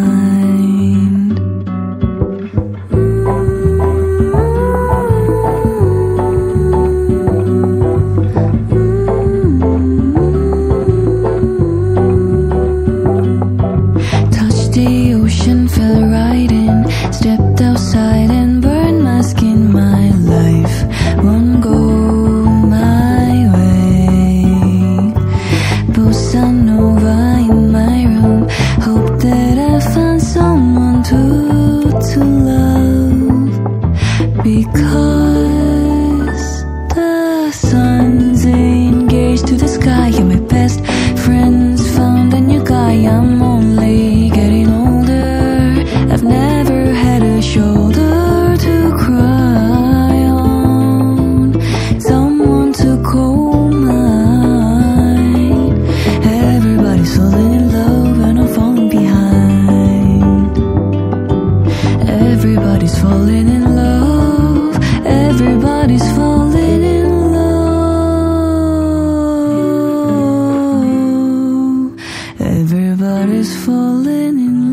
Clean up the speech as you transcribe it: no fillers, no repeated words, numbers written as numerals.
Touched the ocean, fell right in, stepped outside and burned my skin. My life won't go my way. Bossa Nova in my room, hope that I find someone to love. Because the sun's engaged to the sky, and my best friends found a new guy. I'm only getting older, I've never had a shoulder to cry on, someone to call mine. Everybody's falling in love and I'm falling behind. Everybody's falling in love, everybody's falling in love. Everybody's falling in love.